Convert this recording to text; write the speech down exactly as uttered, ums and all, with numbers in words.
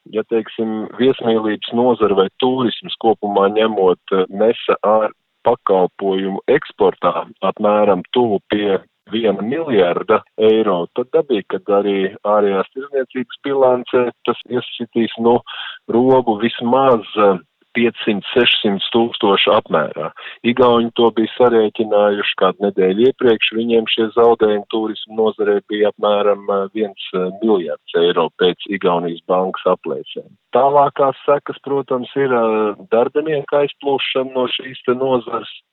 ja, teiksim, viesmīlības nozara vai turisms kopumā ņemot nesa ar pakalpojumu eksportā apmēram tuvu pie viena miljarda eiro, tad dabīgi, kad arī ārējās tirdzniecības bilancē tas iesitīs no robu vismaz piecsimt sešsimt tūkstoši apmērā. Igauņi to bija sarēķinājuši kādu nedēļu iepriekš, viņiem šie zaudējumi turismu nozarē bija apmēram viens miljards eiro pēc Igaunijas bankas aplēsēm. Tālākās sekas, protams, ir darbinieku aizplūšana no šīs te nozars.